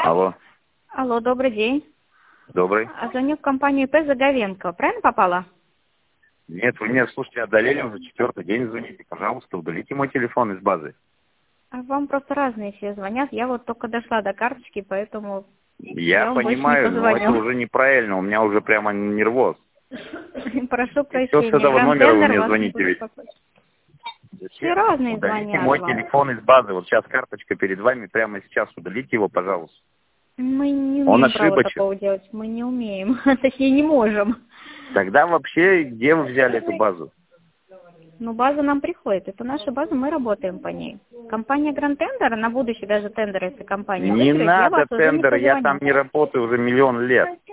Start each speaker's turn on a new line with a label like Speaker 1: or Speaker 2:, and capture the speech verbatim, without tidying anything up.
Speaker 1: Алло,
Speaker 2: Алло, добрый день.
Speaker 1: добрый.
Speaker 2: А, Звоню в компанию П. Заговенко. Правильно попала?
Speaker 1: Нет, вы меня, слушайте, одолели уже четвертый день, звоните. Пожалуйста, удалите мой телефон из базы.
Speaker 2: А вам просто разные все звонят. Я вот только дошла до карточки, поэтому
Speaker 1: Я
Speaker 2: я вам больше не
Speaker 1: понимаю, но это
Speaker 2: позвоню.
Speaker 1: уже неправильно, у меня уже прямо нервоз.
Speaker 2: Прошу
Speaker 1: И все с
Speaker 2: прощения.
Speaker 1: этого
Speaker 2: Гранд
Speaker 1: номера вы
Speaker 2: Тендер
Speaker 1: мне
Speaker 2: вас
Speaker 1: звоните ведь.
Speaker 2: беспокоит. Все
Speaker 1: Зачем?
Speaker 2: разные
Speaker 1: Удалите
Speaker 2: звонят
Speaker 1: мой
Speaker 2: вам.
Speaker 1: телефон из базы. Вот сейчас карточка перед вами, прямо сейчас удалите его, пожалуйста.
Speaker 2: Мы не
Speaker 1: Он
Speaker 2: имеем права
Speaker 1: ошибочен.
Speaker 2: такого делать. Мы не умеем. Точнее, не можем.
Speaker 1: Тогда вообще, где вы взяли эту базу?
Speaker 2: Ну, база нам приходит. Это наша база, мы работаем по ней. Компания Гранд Тендер, на будущее даже тендер, если компания
Speaker 1: Не
Speaker 2: выиграет, я
Speaker 1: надо
Speaker 2: вас уже не
Speaker 1: тендер, я там
Speaker 2: позвоню.
Speaker 1: не работаю уже миллион лет.